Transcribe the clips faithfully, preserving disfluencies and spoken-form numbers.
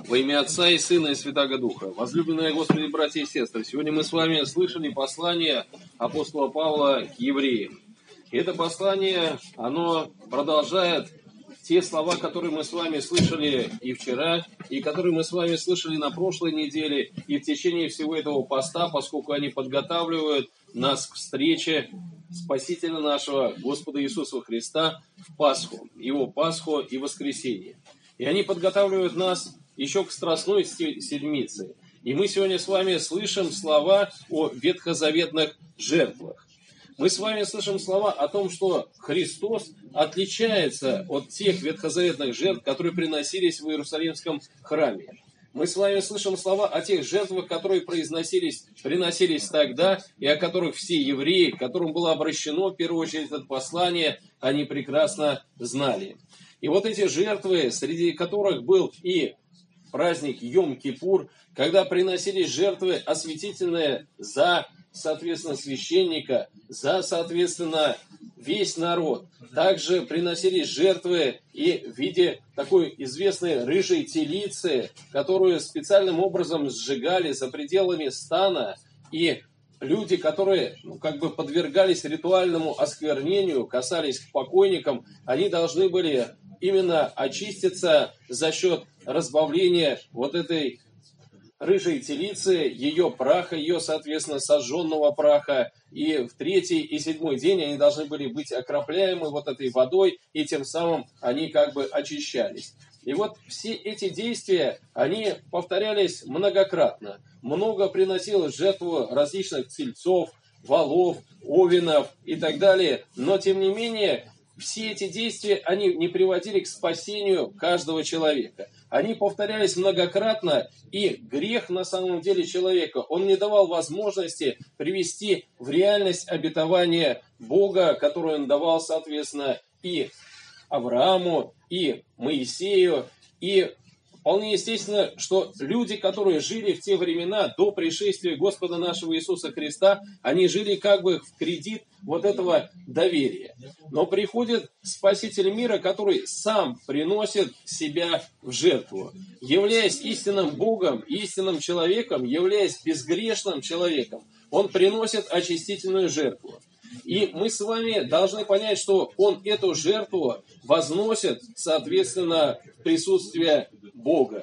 Во имя Отца и Сына и Святаго Духа. Возлюбленные Господи, братья и сестры, сегодня мы с вами слышали послание апостола Павла к евреям. И это послание, оно продолжает те слова, которые мы с вами слышали и вчера, и которые мы с вами слышали на прошлой неделе, и в течение всего этого поста, поскольку они подготавливают нас к встрече Спасителя нашего, Господа Иисуса Христа, в Пасху, Его Пасху и воскресенье. И они подготавливают нас еще к Страстной Седмице. И мы сегодня с вами слышим слова о ветхозаветных жертвах. Мы с вами слышим слова о том, что Христос отличается от тех ветхозаветных жертв, которые приносились в Иерусалимском храме. Мы с вами слышим слова о тех жертвах, которые произносились, приносились тогда, и о которых все евреи, к которым было обращено в первую очередь это послание, они прекрасно знали. И вот эти жертвы, среди которых был и праздник Йом-Кипур, когда приносились жертвы осветительные за, соответственно, священника, за, соответственно, весь народ. Также приносились жертвы и в виде такой известной рыжей телицы, которую специальным образом сжигали за пределами стана, и люди, которые ну, как бы подвергались ритуальному осквернению, касались к покойникам, они должны были именно очиститься за счет разбавления вот этой рыжей телицы, ее праха, ее, соответственно, сожженного праха. И в третий и седьмой день они должны были быть окропляемы вот этой водой, и тем самым они как бы очищались. И вот все эти действия, они повторялись многократно. Много приносилось в жертву различных тельцов, волов, овинов и так далее. Но, тем не менее, все эти действия, они не приводили к спасению каждого человека. Они повторялись многократно, и грех на самом деле человека, он не давал возможности привести в реальность обетования Бога, которое он давал, соответственно, и Аврааму, и Моисею, и вполне естественно, что люди, которые жили в те времена до пришествия Господа нашего Иисуса Христа, они жили как бы в кредит вот этого доверия. Но приходит Спаситель мира, который сам приносит себя в жертву. Являясь истинным Богом, истинным человеком, являясь безгрешным человеком, Он приносит очистительную жертву. И мы с вами должны понять, что Он эту жертву возносит, соответственно, в присутствие Бога.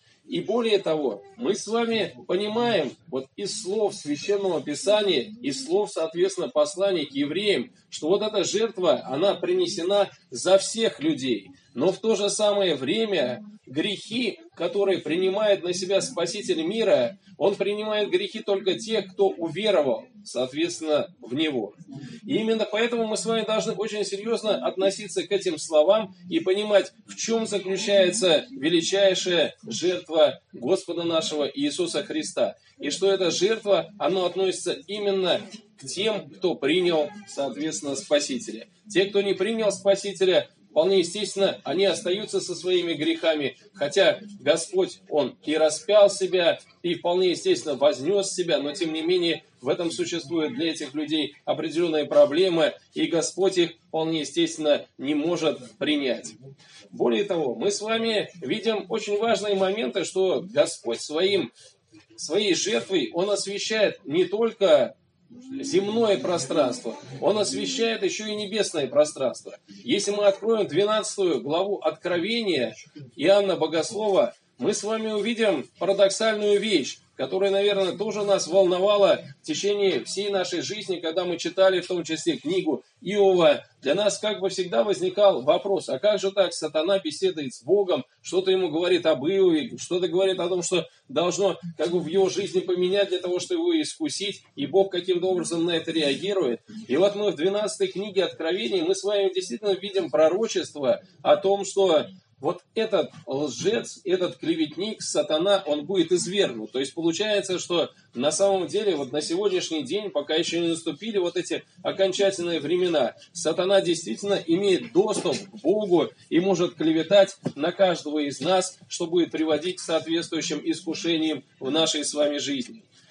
И более того, мы с вами понимаем вот из слов Священного Писания, из слов, соответственно, посланий к евреям, что вот эта жертва, она принесена за всех людей. Но в то же самое время грехи, которые принимает на себя Спаситель мира, Он принимает грехи только тех, кто уверовал, соответственно, в Него. И именно поэтому мы с вами должны очень серьезно относиться к этим словам и понимать, в чем заключается величайшая жертва Господа нашего Иисуса Христа. И что эта жертва, она относится именно к тем, кто принял, соответственно, Спасителя. Те, кто не принял Спасителя, вполне естественно, они остаются со своими грехами, хотя Господь, Он и распял себя, и вполне естественно вознес себя, но тем не менее в этом существует для этих людей определенные проблемы, и Господь их вполне естественно не может принять. Более того, мы с вами видим очень важные моменты, что Господь своим, своей жертвой, Он освящает не только земное пространство, Он освещает еще и небесное пространство. Если мы откроем двенадцатую главу Откровения Иоанна Богослова, мы с вами увидим парадоксальную вещь, которая, наверное, тоже нас волновала в течение всей нашей жизни, когда мы читали в том числе книгу Иова. Для нас как бы всегда возникал вопрос, а как же так сатана беседует с Богом, что-то ему говорит об Иове, что-то говорит о том, что должно как бы в его жизни поменять для того, чтобы его искусить, и Бог каким-то образом на это реагирует. И вот мы в двенадцатой книге Откровения, мы с вами действительно видим пророчество о том, что вот этот лжец, этот клеветник, сатана, он будет извергнут. То есть получается, что на самом деле вот на сегодняшний день, пока еще не наступили вот эти окончательные времена, сатана действительно имеет доступ к Богу и может клеветать на каждого из нас, что будет приводить к соответствующим искушениям в нашей с вами жизни.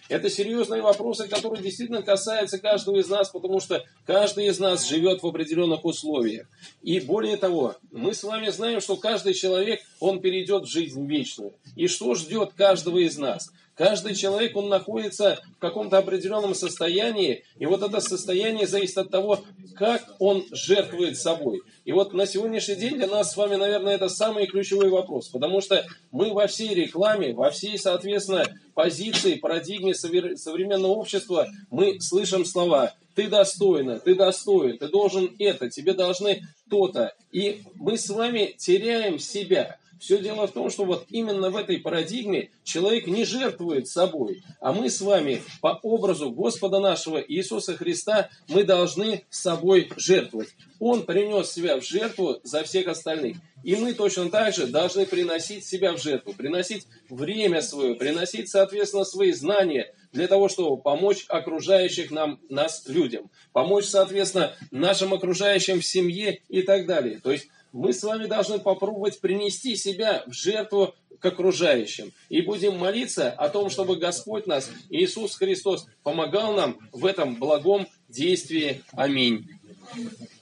Это серьезные вопросы, которые действительно касаются каждого из нас, потому что каждый из нас живет в определенных условиях. И более того, мы с вами знаем, что каждый человек, он перейдет в жизнь вечную. И что ждет каждого из нас? Каждый человек, он находится в каком-то определенном состоянии, и вот это состояние зависит от того, как он жертвует собой. И вот на сегодняшний день для нас с вами, наверное, это самый ключевой вопрос, потому что мы во всей рекламе, во всей, соответственно, позиции, парадигме современного общества, мы слышим слова «ты достойна», «ты достоин», «ты должен это», «тебе должны то-то». И мы с вами теряем себя. Все дело в том, что вот именно в этой парадигме человек не жертвует собой, а мы с вами по образу Господа нашего Иисуса Христа мы должны собой жертвовать. Он принес себя в жертву за всех остальных. И мы точно так же должны приносить себя в жертву, приносить время свое, приносить, соответственно, свои знания для того, чтобы помочь окружающих нам, нас людям, помочь, соответственно, нашим окружающим в семье и так далее. То есть мы с вами должны попробовать принести себя в жертву к окружающим. И будем молиться о том, чтобы Господь нас, Иисус Христос, помогал нам в этом благом действии. Аминь.